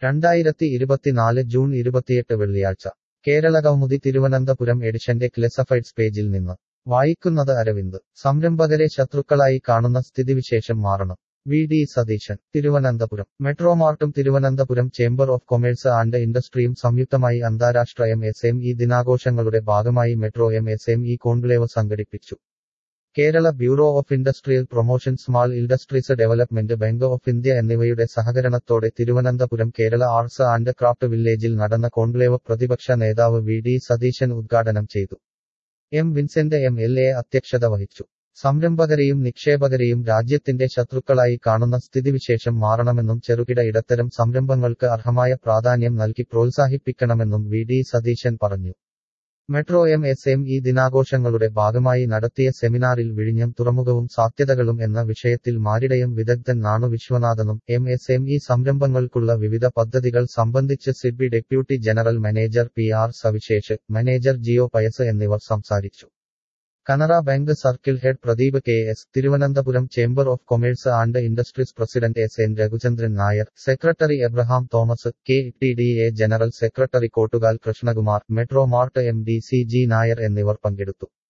2024 June 28 വെള്ളിയാഴ്ച കേരളകൗമുദി തിരുവനന്തപുരം എഡിഷന്റെ classifieds പേജിൽ നിന്ന് വായിക്കുന്നത് അരവിന്ദ്. സംരംഭകരെ ശത്രുക്കളായി കാണുന്ന സ്ഥിതിവിശേഷം മാറണം. വി.ഡി. സതീശൻ, തിരുവനന്തപുരം. മെട്രോമാർട്ടും Thiruvananthapuram chamber of commerce and ഇൻഡസ്ട്രിയും സംയുക്തമായി അന്താരാഷ്ട്ര എം.എസ്.എം.ഇ ദിനാഘോഷങ്ങളുടെ ഭാഗമായി മെട്രോ എം.എസ്.എം.ഇ കോൺക്ലേവ് സംഘടിപ്പിച്ചു. Kerala bureau of industrial promotion, small industries development, bank of India എന്നിവയുടെ സഹകരണത്തോടെ Thiruvananthapuram Kerala arts and craft വില്ലേജിൽ നടന്ന കോൺക്ലേവ് പ്രതിപക്ഷ നേതാവ് വി.ഡി. സതീശൻ ഉദ്ഘാടനം ചെയ്തു. എം. Vincent M L A. അധ്യക്ഷത വഹിച്ചു. സംരംഭകരെയും നിക്ഷേപകരെയും രാജ്യത്തിന്റെ ശത്രുക്കളായി കാണുന്ന സ്ഥിതിവിശേഷം മാറണമെന്നും ചെറുകിട ഇടത്തരം സംരംഭങ്ങൾക്ക് അർഹമായ പ്രാധാന്യം നൽകി പ്രോത്സാഹിപ്പിക്കണമെന്നും വി.ഡി. സതീശൻ പറഞ്ഞു. മെട്രോ എം.എസ്.എം.ഇ ദിനാഘോഷങ്ങളുടെ ഭാഗമായി നടത്തിയ സെമിനാറിൽ വിഴിഞ്ഞം തുറമുഖവും സാധ്യതകളും എന്ന വിഷയത്തിൽ മാരിടയം വിദഗ്ധൻ നാണു വിശ്വനാഥനും എം.എസ്.എം.ഇ സംരംഭങ്ങൾക്കുള്ള വിവിധ പദ്ധതികൾ സംബന്ധിച്ച് SIDBI deputy general manager P R. Savishesh, manager Jio Pius എന്നിവർ സംസാരിച്ചു. Canara bank circle head Pradeep K S., Thiruvananthapuram chamber of commerce and industries president S N. Raghuchandran Nair, secretary Abraham Thomas, K T D A general secretary Kottukal Krishnakumar, metro mart M D. C G. Nair എന്നിവർ പങ്കെടുത്തു.